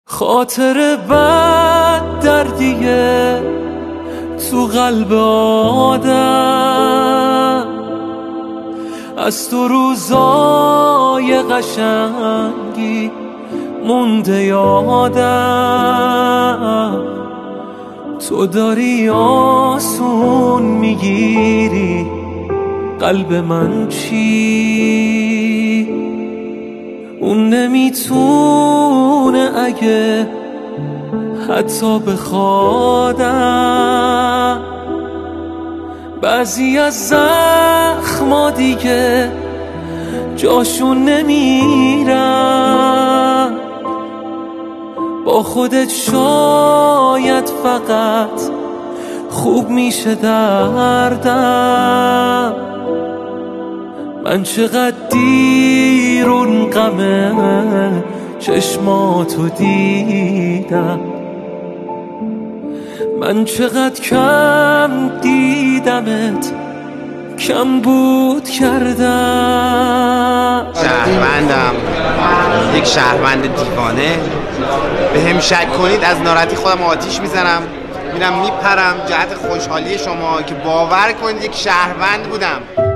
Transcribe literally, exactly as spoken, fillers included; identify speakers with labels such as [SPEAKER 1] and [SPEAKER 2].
[SPEAKER 1] خاطر بد دردیه تو قلب آدم، از تو روزای قشنگی مونده یادم. تو داری آسون میگیری قلب من چی؟ اون نمیتونه اگه حتی بخوادم. بعضی از زخما دیگه جاشون نمیرن، با خودت شاید فقط خوب میشه دردم. من چقدر دیر اون غمه چشماتو دیدم، من چقدر کم دیدمت کم بود کردم.
[SPEAKER 2] شهروندم، یک شهروند دیوانه. به هم شک کنید از ناراحتی خودم آتیش میزنم، میرم میپرم جهت خوشحالی شما که باور کنید یک شهروند بودم.